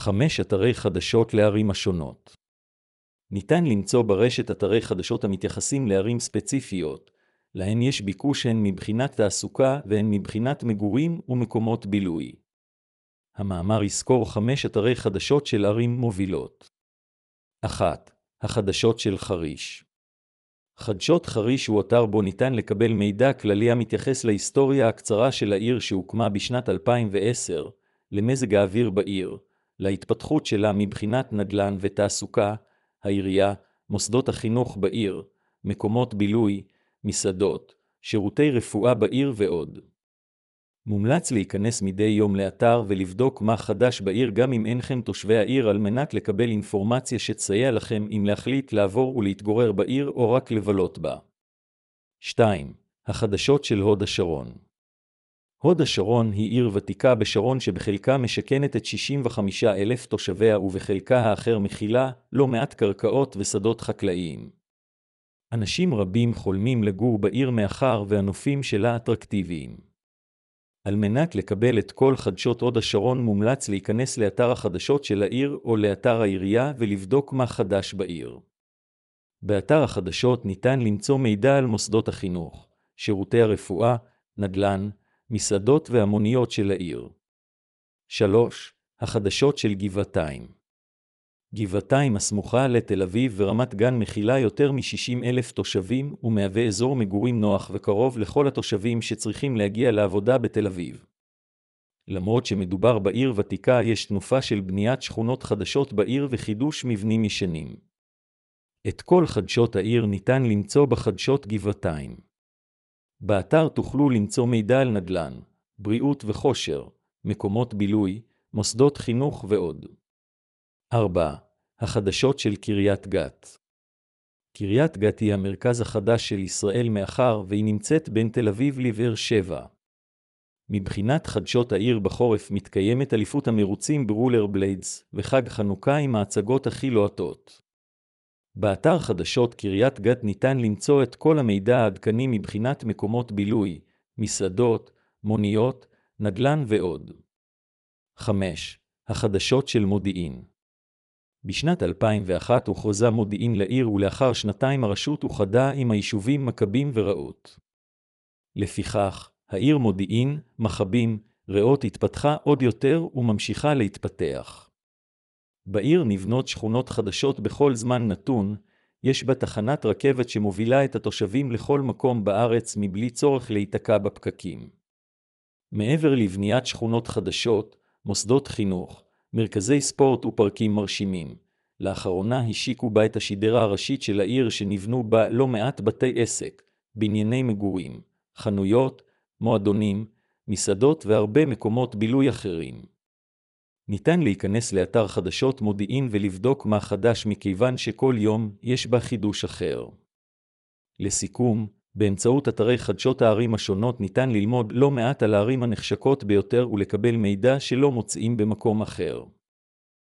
5 אתרי חדשות לערים השונות. ניתן למצוא ברשת אתרי חדשות המתייחסים לערים ספציפיות, להן יש ביקוש הן מבחינת תעסוקה והן מבחינת מגורים ומקומות בילוי. המאמר יזכור 5 אתרי חדשות של ערים מובילות. 1. החדשות של חריש. חדשות חריש הוא אתר בו ניתן לקבל מידע כללי המתייחס להיסטוריה הקצרה של העיר שהוקמה בשנת 2010, למזג האוויר בעיר, להתפתחות שלה מבחינת נדל"ן ותעסוקה, העירייה, מוסדות החינוך בעיר, מקומות בילוי, מסעדות, שירותי רפואה בעיר ועוד. מומלץ להיכנס מדי יום לאתר ולבדוק מה חדש בעיר גם אם אינכם תושבי העיר על מנת לקבל אינפורמציה שתסייע לכם אם להחליט לעבור ולהתגורר בעיר או רק לבלות בה. 2. החדשות של הוד השרון. הוד השרון היא עיר ותיקה בשרון שבחלקה משכנת את 65,000 תושביה ובחלקה האחר מכילה לא מעט קרקעות ושדות חקלאיים. אנשים רבים חולמים לגור בעיר מאחר והנופים שלה אטרקטיביים. על מנת לקבל את כל חדשות הוד השרון מומלץ להיכנס לאתר החדשות של העיר או לאתר העירייה ולבדוק מה חדש בעיר. באתר החדשות ניתן למצוא מידע על מוסדות החינוך, שירותי הרפואה, נדל"ן, מסעדות והמוניות של העיר. 3. החדשות של גבעתיים. גבעתיים הסמוכה לתל אביב ורמת גן מכילה יותר מ-60,000 תושבים ומהווה אזור מגורים נוח וקרוב לכל התושבים שצריכים להגיע לעבודה בתל אביב. למרות שמדובר בעיר ותיקה, יש תנופה של בניית שכונות חדשות בעיר וחידוש מבנים ישנים. את כל חדשות העיר ניתן למצוא בחדשות גבעתיים. באתר תוכלו למצוא מידע על נדל"ן, בריאות וכושר, מקומות בילוי, מוסדות חינוך ועוד. 4. החדשות של קריית גת. קריית גת היא המרכז החדש של ישראל מאחר והיא נמצאת בין תל אביב לבאר שבע. מבחינת חדשות העיר בחורף מתקיימת אליפות המרוצים ברולר בליידס וחג חנוכה עם ההצגות הכי לוהטות. באתר חדשות קריית גת ניתן למצוא את כל המידע העדכני מבחינת מקומות בילוי, מסעדות, מוניות, נדל"ן ועוד. 5. החדשות של מודיעין. בשנת 2001 הוכרזה מודיעין לעיר ולאחר שנתיים הרשות אוחדה עם היישובים מכבים ורעות. לפיכך, העיר מודיעין, מכבים, רעות התפתחה עוד יותר וממשיכה להתפתח. בעיר נבנות שכונות חדשות בכל זמן נתון, יש בה תחנת רכבת שמובילה את התושבים לכל מקום בארץ מבלי צורך להיתקע בפקקים. מעבר לבניית שכונות חדשות, מוסדות חינוך, מרכזי ספורט ופרקים מרשימים. לאחרונה השיקו בה את השדרה הראשית של העיר שנבנו בה לא מעט בתי עסק, בנייני מגורים, חנויות, מועדונים, מסעדות והרבה מקומות בילוי אחרים. ניתן להיכנס לאתר חדשות מודיעין ולבדוק מה חדש מכיוון שכל יום יש בה חידוש אחר. לסיכום, באמצעות אתרי חדשות הערים השונות ניתן ללמוד לא מעט על הערים הנחשקות ביותר ולקבל מידע שלא מוצאים במקום אחר.